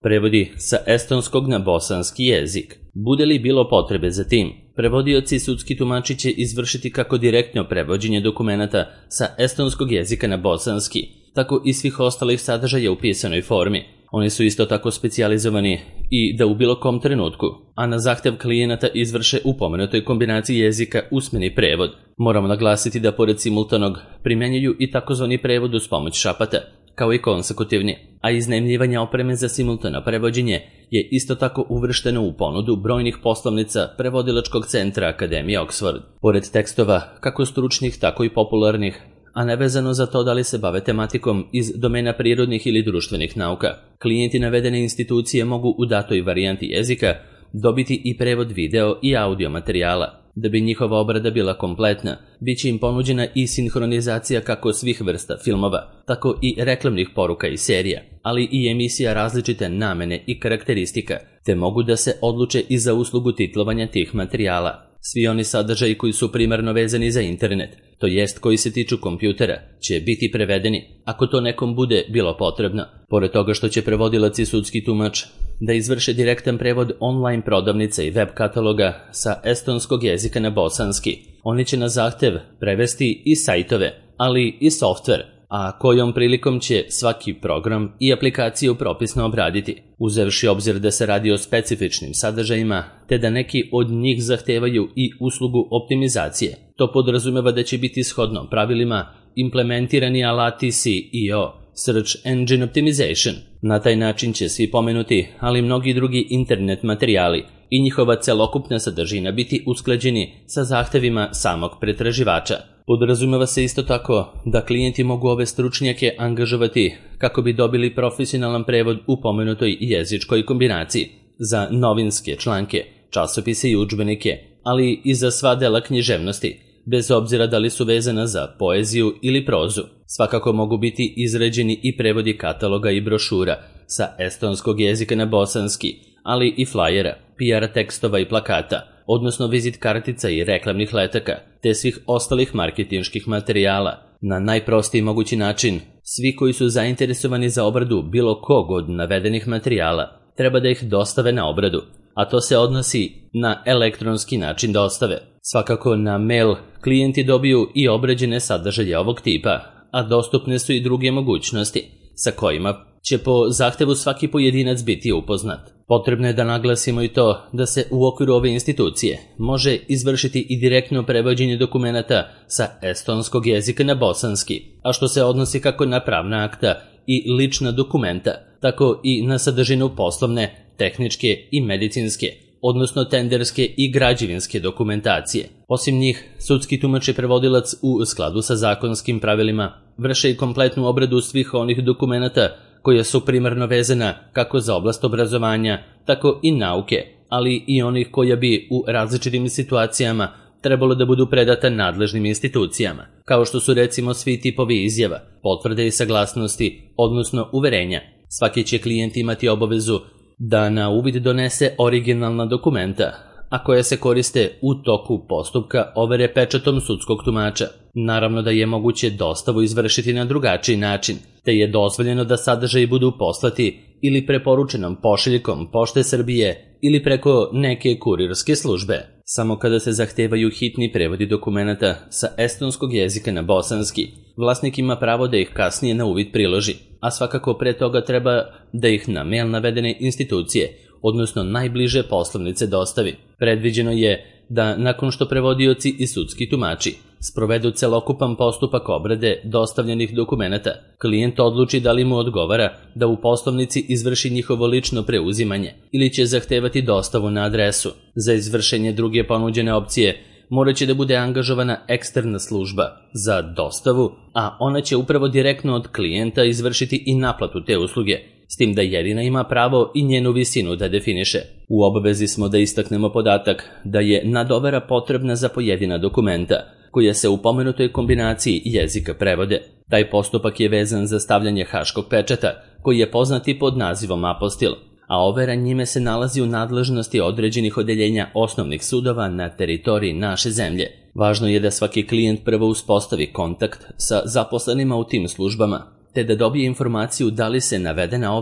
Prevodi sa estonskog na bosanski jezik. Bude li bilo potrebe za tim, prevodioci i sudski tumači će izvršiti kako direktno prevođenje dokumenata sa estonskog jezika na bosanski, tako i svih ostalih sadržaja u pisanoj formi. Oni su isto tako specijalizovani i da u bilo kom trenutku, a na zahtev klijenata izvrše u pomenutoj kombinaciji jezika usmeni prevod. Moramo naglasiti da pored simultanog primjenjuju i takozvani prevod uz pomoć šapata, kao i konsekutivni, a iznajmljivanje opreme za simultano prevođenje je isto tako uvršteno u ponudu brojnih poslovnica prevodilačkog centra Akademije Oxford. Pored tekstova, kako stručnih, tako i popularnih, a nevezano za to da li se bave tematikom iz domena prirodnih ili društvenih nauka, klijenti navedene institucije mogu u datoj varijanti jezika dobiti i prevod video i audio materijala. Da bi njihova obrada bila kompletna, bit će im ponuđena i sinhronizacija kako svih vrsta filmova, tako i reklamnih poruka i serija, ali i emisija različite namene i karakteristika, te mogu da se odluče i za uslugu titlovanja tih materijala. Svi oni sadržaji koji su primarno vezani za internet, to jest koji se tiču kompjutera, će biti prevedeni, ako to nekom bude bilo potrebno. Pored toga što će prevodilac i sudski tumač da izvrše direktan prevod online prodavnica i web kataloga sa estonskog jezika na bosanski, oni će na zahtev prevesti i sajtove, ali i softver, a kojom prilikom će svaki program i aplikaciju propisno obraditi, uzevši obzir da se radi o specifičnim sadržajima, te da neki od njih zahtevaju i uslugu optimizacije. To podrazumeva da će biti shodno pravilima implementirani alati SEO, Search Engine Optimization. Na taj način će svi pomenuti, ali mnogi drugi internet materijali i njihova celokupna sadržina biti usklađeni sa zahtevima samog pretraživača. Podrazumeva se isto tako da klijenti mogu ove stručnjake angažovati kako bi dobili profesionalan prevod u pomenutoj jezičkoj kombinaciji za novinske članke, časopise i udžbenike, ali i za sva dela književnosti, bez obzira da li su vezana za poeziju ili prozu. Svakako mogu biti izrađeni i prevodi kataloga i brošura sa estonskog jezika na bosanski, ali i flajera, PR tekstova i plakata, odnosno vizit kartica i reklamnih letaka, te svih ostalih marketinških materijala. Na najprostiji mogući način, svi koji su zainteresovani za obradu bilo kog od navedenih materijala treba da ih dostave na obradu, a to se odnosi na elektronski način dostave. Svakako na mail klijenti dobiju i obrađene sadržaje ovog tipa, a dostupne su i druge mogućnosti sa kojima će po zahtevu svaki pojedinac biti upoznat. Potrebno je da naglasimo i to da se u okviru ove institucije može izvršiti i direktno prevođenje dokumenata sa estonskog jezika na bosanski, a što se odnosi kako na pravna akta i lična dokumenta, tako i na sadržinu poslovne, tehničke i medicinske, odnosno tenderske i građevinske dokumentacije. Osim njih, sudski tumač i prevodilac u skladu sa zakonskim pravilima vrše i kompletnu obradu svih onih dokumenata koja su primarno vezana kako za oblast obrazovanja, tako i nauke, ali i onih koja bi u različitim situacijama trebalo da budu predata nadležnim institucijama, kao što su recimo svi tipovi izjava, potvrde i saglasnosti, odnosno uverenja. Svaki će klijent imati obavezu da na uvid donese originalna dokumenta, a koje se koriste u toku postupka overe pečatom sudskog tumača. Naravno da je moguće dostavu izvršiti na drugačiji način, te je dozvoljeno da sadržaji budu poslati ili preporučenom pošiljkom Pošte Srbije ili preko neke kurirske službe. Samo kada se zahtevaju hitni prevodi dokumenata sa estonskog jezika na bosanski, vlasnik ima pravo da ih kasnije na uvid priloži, a svakako pre toga treba da ih na mail navedene institucije, odnosno najbliže poslovnice dostavi. Predviđeno je da nakon što prevodioci i sudski tumači sprovedu celokupan postupak obrade dostavljenih dokumenata, klijent odluči da li mu odgovara da u poslovnici izvrši njihovo lično preuzimanje ili će zahtevati dostavu na adresu. Za izvršenje druge ponuđene opcije morat će da bude angažovana eksterna služba za dostavu, a ona će upravo direktno od klijenta izvršiti i naplatu te usluge, s tim da jedina ima pravo i njenu visinu da definiše. U obavezi smo da istaknemo podatak da je nadovera potrebna za pojedina dokumenta, koja se u pomenutoj kombinaciji jezika prevode. Taj postupak je vezan za stavljanje haškog pečata, koji je poznati pod nazivom apostil, a overa njime se nalazi u nadležnosti određenih odeljenja osnovnih sudova na teritoriji naše zemlje. Važno je da svaki klijent prvo uspostavi kontakt sa zaposlenima u tim službama, te da dobije informaciju da li se navedena overa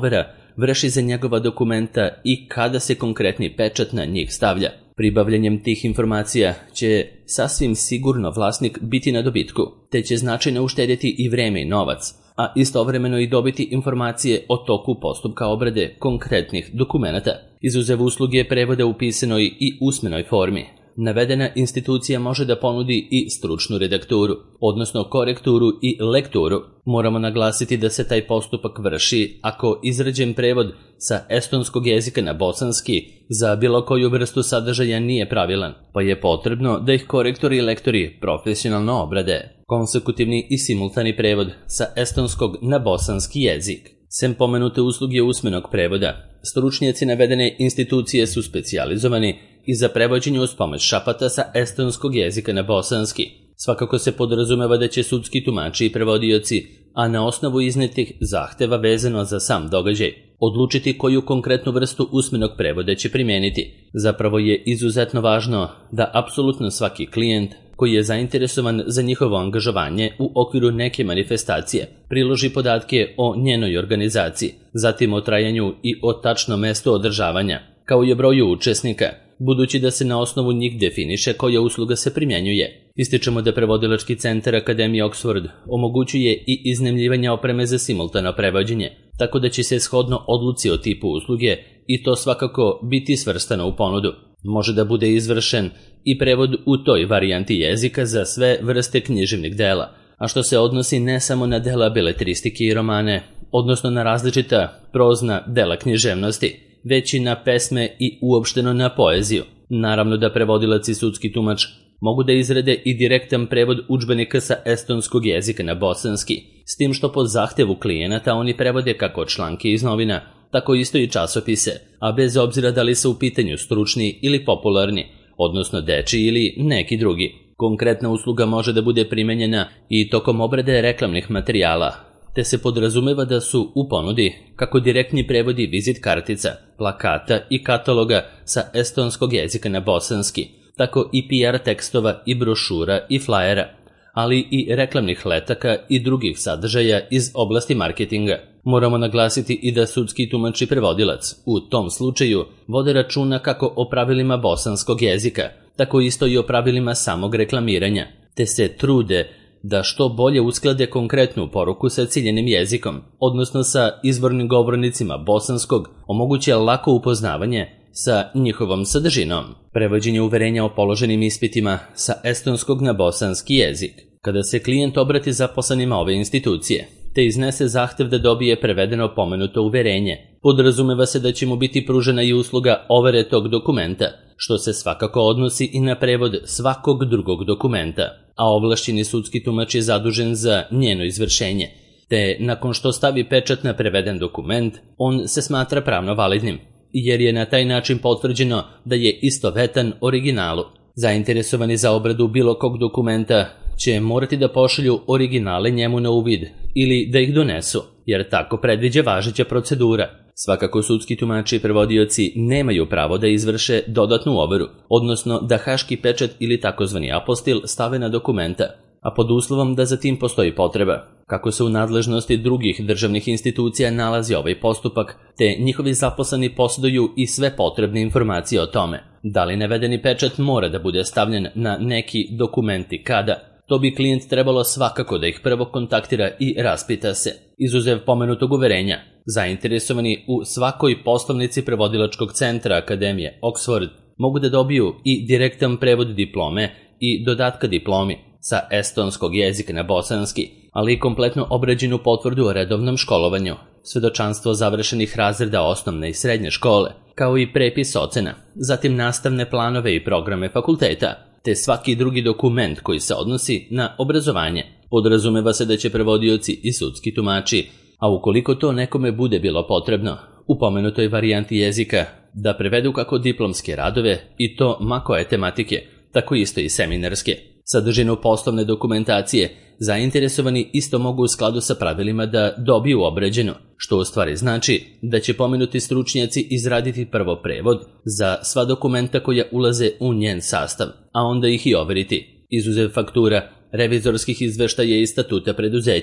vrši za njegova dokumenta i kada se konkretni pečat na njih stavlja. Pribavljanjem tih informacija će sasvim sigurno vlasnik biti na dobitku, te će značajno uštedjeti i vreme i novac, a istovremeno i dobiti informacije o toku postupka obrade konkretnih dokumenata, izuzev usluge prevoda u pisanoj i usmenoj formi. Navedena institucija može da ponudi i stručnu redakturu, odnosno korekturu i lekturu. Moramo naglasiti da se taj postupak vrši ako izrađen prevod sa estonskog jezika na bosanski za bilo koju vrstu sadržaja nije pravilan, pa je potrebno da ih korektori i lektori profesionalno obrade. Konsekutivni i simultani prevod sa estonskog na bosanski jezik. Sem pomenute usluge usmenog prevoda, stručnjaci navedene institucije su specijalizovani i za prevođenje uz pomoć šapata sa estonskog jezika na bosanski. Svakako se podrazumeva da će sudski tumači i prevodioci, a na osnovu iznetih zahteva vezano za sam događaj, odlučiti koju konkretnu vrstu usmenog prevoda će primijeniti. Zapravo je izuzetno važno da apsolutno svaki klijent koji je zainteresovan za njihovo angažovanje u okviru neke manifestacije priloži podatke o njenoj organizaciji, zatim o trajanju i o tačnom mestu održavanja, kao i o broju učesnika, budući da se na osnovu njih definiše koja usluga se primjenjuje. Ističemo da prevodilački centar Akademije Oxford omogućuje i iznajmljivanje opreme za simultano prevođenje, tako da će se shodno odluci o tipu usluge i to svakako biti svrstano u ponudu. Može da bude izvršen i prevod u toj varijanti jezika za sve vrste književnih dela, a što se odnosi ne samo na dela beletristike i romane, odnosno na različita prozna dela književnosti, već i na pesme i uopšteno na poeziju. Naravno da prevodilac i sudski tumač mogu da izrade i direktan prevod udžbenika sa estonskog jezika na bosanski, s tim što po zahtevu klijenata oni prevode kako članke iz novina, tako isto i časopise, a bez obzira da li su u pitanju stručni ili popularni, odnosno dečiji ili neki drugi. Konkretna usluga može da bude primenjena i tokom obrade reklamnih materijala, te se podrazumeva da su u ponudi kako direktni prevodi vizit kartica, plakata i kataloga sa estonskog jezika na bosanski, tako i PR tekstova i brošura i flajera, ali i reklamnih letaka i drugih sadržaja iz oblasti marketinga. Moramo naglasiti i da sudski tumač i prevodilac u tom slučaju vode računa kako o pravilima bosanskog jezika, tako isto i o pravilima samog reklamiranja, te se trude da što bolje usklade konkretnu poruku sa ciljenim jezikom, odnosno sa izvornim govornicima bosanskog, omoguće lako upoznavanje sa njihovom sadržinom. Prevođenje uverenja o položenim ispitima sa estonskog na bosanski jezik. Kada se klijent obrati zaposlenima ove institucije, te iznese zahtev da dobije prevedeno pomenuto uverenje, podrazumeva se da će mu biti pružena i usluga overe tog dokumenta, što se svakako odnosi i na prevod svakog drugog dokumenta, a ovlašćeni sudski tumač je zadužen za njeno izvršenje, te nakon što stavi pečat na preveden dokument, on se smatra pravno validnim, jer je na taj način potvrđeno da je istovetan originalu. Zainteresovani za obradu bilo kog dokumenta će morati da pošalju originale njemu na uvid ili da ih donesu, jer tako predviđa važeća procedura. Svakako sudski tumači i prevodioci nemaju pravo da izvrše dodatnu overu, odnosno da haški pečat ili takozvani apostil stave na dokumenta, a pod uslovom da za tim postoji potreba. Kako se u nadležnosti drugih državnih institucija nalazi ovaj postupak, te njihovi zaposleni posjeduju i sve potrebne informacije o tome. Da li navedeni pečat mora da bude stavljen na neki dokumenti kada? To bi klijent trebalo svakako da ih prvo kontaktira i raspita se. Izuzev pomenutog uverenja, zainteresovani u svakoj poslovnici prevodilačkog centra Akademije Oxford mogu da dobiju i direktan prevod diplome i dodatka diplomi sa estonskog jezika na bosanski, ali i kompletno obrađenu potvrdu o redovnom školovanju, svedočanstvo završenih razreda osnovne i srednje škole, kao i prepis ocena, zatim nastavne planove i programe fakulteta, te svaki drugi dokument koji se odnosi na obrazovanje. Podrazumeva se da će prevodioci i sudski tumači, a ukoliko to nekome bude bilo potrebno, u pomenutoj varijanti jezika, da prevedu kako diplomske radove i to ma koje tematike, tako isto i seminarske. Sadržinu poslovne dokumentacije zainteresovani isto mogu u skladu sa pravilima da dobiju obrađeno, što u stvari znači da će pomenuti stručnjaci izraditi prvo prevod za sva dokumenta koja ulaze u njen sastav, a onda ih i overiti, izuzev faktura, revizorskih izveštaja i statuta preduzeća,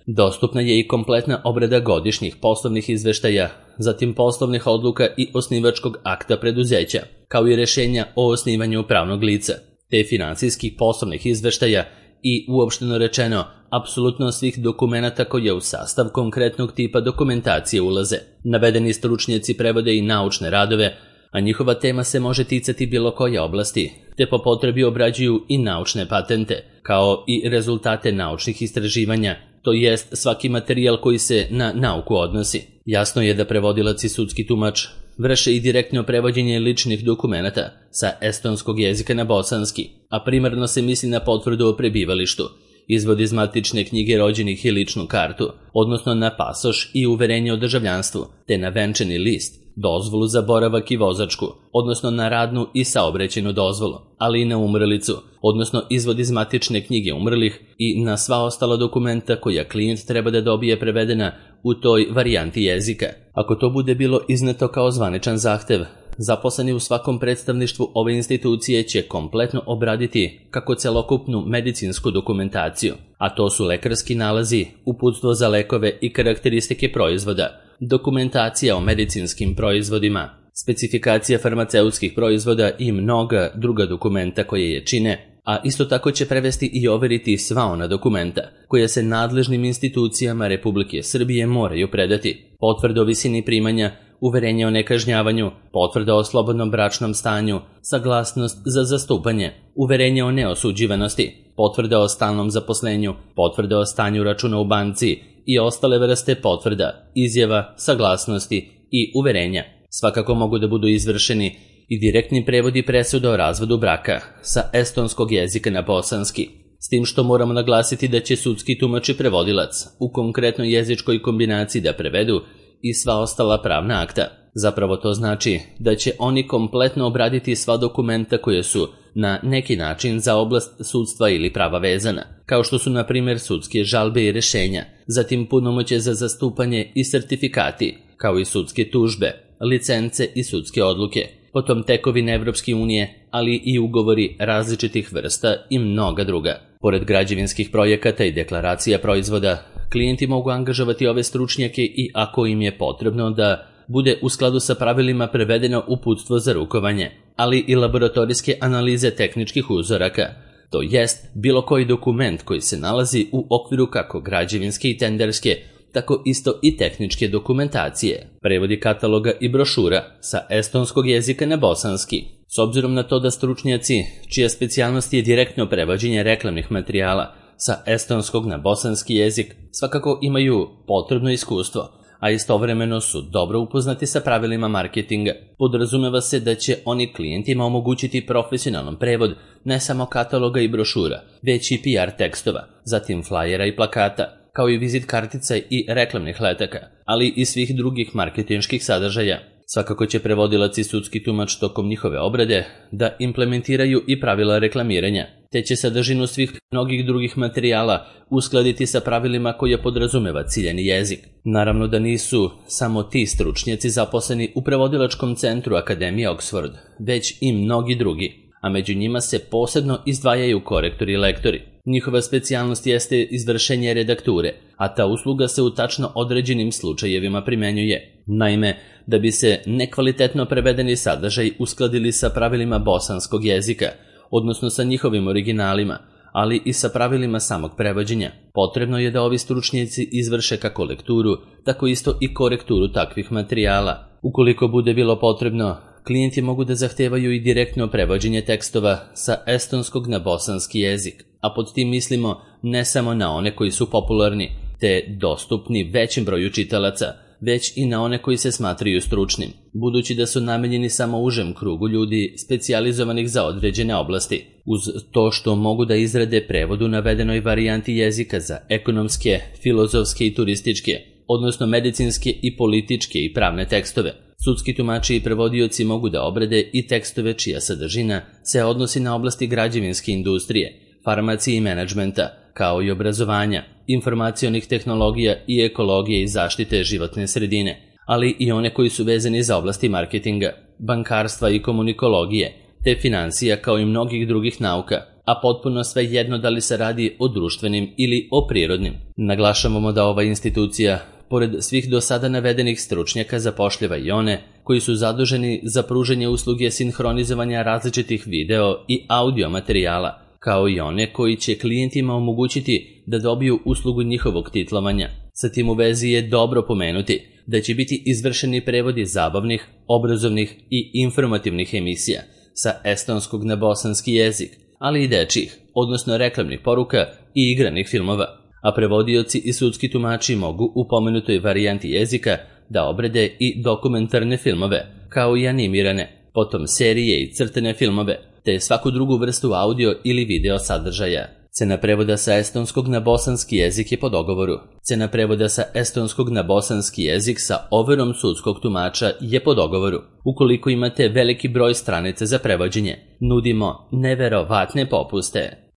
Dostupna je i kompletna obrada godišnjih poslovnih izveštaja, zatim poslovnih odluka i osnivačkog akta preduzeća, kao i rešenja o osnivanju pravnog lica, te finansijskih poslovnih izveštaja i, uopšteno rečeno, apsolutno svih dokumenata koje u sastav konkretnog tipa dokumentacije ulaze. Navedeni stručnjaci prevode i naučne radove, a njihova tema se može ticati bilo koje oblasti, te po potrebi obrađuju i naučne patente, kao i rezultate naučnih istraživanja, to jest svaki materijal koji se na nauku odnosi. Jasno je da prevodilac i sudski tumač vrše i direktno prevođenje ličnih dokumenata sa estonskog jezika na bosanski, a primarno se misli na potvrdu o prebivalištu, izvod iz matične knjige rođenih i ličnu kartu, odnosno na pasoš i uverenje o državljanstvu, te na venčani list, dozvolu za boravak i vozačku, odnosno na radnu i saobraćajnu dozvolu, ali i na umrlicu, odnosno izvod iz matične knjige umrlih i na sva ostala dokumenta koja klijent treba da dobije prevedena u toj varijanti jezika. Ako to bude bilo izneto kao zvaničan zahtev, zaposleni u svakom predstavništvu ove institucije će kompletno obraditi kako celokupnu medicinsku dokumentaciju, a to su lekarski nalazi, uputstvo za lekove i karakteristike proizvoda, dokumentacija o medicinskim proizvodima, specifikacija farmaceutskih proizvoda i mnoga druga dokumenta koje je čine, a isto tako će prevesti i overiti sva ona dokumenta koja se nadležnim institucijama Republike Srbije moraju predati: potvrda o visini primanja, uverenje o nekažnjavanju, potvrda o slobodnom bračnom stanju, saglasnost za zastupanje, uverenje o neosuđivanosti, potvrda o stalnom zaposlenju, potvrda o stanju računa u banci i ostale vrste potvrda, izjava, saglasnosti i uverenja. Svakako mogu da budu izvršeni i direktni prevodi presuda o razvodu braka sa estonskog jezika na bosanski, s tim što moramo naglasiti da će sudski tumač i prevodilac u konkretnoj jezičkoj kombinaciji da prevedu i sva ostala pravna akta. Zapravo to znači da će oni kompletno obraditi sva dokumenta koje su na neki način za oblast sudstva ili prava vezana, kao što su na primjer sudske žalbe i rešenja, zatim punomoćje za zastupanje i sertifikati, kao i sudske tužbe, licence i sudske odluke, potom tekovine Evropske unije, ali i ugovori različitih vrsta i mnoga druga. Pored građevinskih projekata i deklaracija proizvoda, klijenti mogu angažovati ove stručnjake i ako im je potrebno da bude u skladu sa pravilima prevedeno uputstvo za rukovanje, ali i laboratorijske analize tehničkih uzoraka, to jest bilo koji dokument koji se nalazi u okviru kako građevinske i tenderske, tako isto i tehničke dokumentacije, prevodi kataloga i brošura sa estonskog jezika na bosanski. S obzirom na to da stručnjaci, čija specijalnost je direktno prevođenje reklamnih materijala sa estonskog na bosanski jezik, svakako imaju potrebno iskustvo, a istovremeno su dobro upoznati sa pravilima marketinga. Podrazumeva se da će oni klijentima omogućiti profesionalan prevod ne samo kataloga i brošura, već i PR tekstova, zatim flajera i plakata, kao i vizit kartica i reklamnih letaka, ali i svih drugih marketinških sadržaja. Svakako će prevodilac i sudski tumač tokom njihove obrade da implementiraju i pravila reklamiranja, te će sadržinu svih mnogih drugih materijala uskladiti sa pravilima koje podrazumeva ciljani jezik. Naravno da nisu samo ti stručnjaci zaposleni u prevodilačkom centru Akademije Oxford, već i mnogi drugi, a među njima se posebno izdvajaju korektori i lektori. Njihova specijalnost jeste izvršenje redakture, a ta usluga se u tačno određenim slučajevima primenjuje. Naime, da bi se nekvalitetno prevedeni sadržaj uskladili sa pravilima bosanskog jezika, odnosno sa njihovim originalima, ali i sa pravilima samog prevođenja, potrebno je da ovi stručnjaci izvrše kako lekturu, tako isto i korekturu takvih materijala. Ukoliko bude bilo potrebno, klijenti mogu da zahtevaju i direktno prevođenje tekstova sa estonskog na bosanski jezik, a pod tim mislimo ne samo na one koji su popularni, te dostupni većem broju čitalaca, već i na one koji se smatraju stručnim, budući da su namenjeni samo užem krugu ljudi specijalizovanih za određene oblasti, uz to što mogu da izrade prevod u navedenoj varijanti jezika za ekonomske, filozofske i turističke, odnosno medicinske i političke i pravne tekstove. Sudski tumači i prevodioci mogu da obrade i tekstove čija sadržina se odnosi na oblasti građevinske industrije, farmacije i menadžmenta, kao i obrazovanja, informacionih tehnologija i ekologije i zaštite životne sredine, ali i one koji su vezani za oblasti marketinga, bankarstva i komunikologije, te finansija kao i mnogih drugih nauka, a potpuno svejedno da li se radi o društvenim ili o prirodnim. Naglašavamo da ova institucija, pored svih do sada navedenih stručnjaka, zapošljava i one koji su zaduženi za pružanje usluge sinhronizovanja različitih video i audio materijala, kao i one koji će klijentima omogućiti da dobiju uslugu njihovog titlovanja. Sa tim u vezi je dobro pomenuti da će biti izvršeni prevodi zabavnih, obrazovnih i informativnih emisija sa estonskog na bosanski jezik, ali i dečjih, odnosno reklamnih poruka i igranih filmova, a prevodioci i sudski tumači mogu u pomenutoj varijanti jezika da obrade i dokumentarne filmove, kao i animirane, potom serije i crtene filmove, te svaku drugu vrstu audio ili video sadržaja. Cena prevoda sa estonskog na bosanski jezik je po dogovoru. Cena prevoda sa estonskog na bosanski jezik sa overom sudskog tumača je po dogovoru. Ukoliko imate veliki broj stranica za prevođenje, nudimo neverovatne popuste.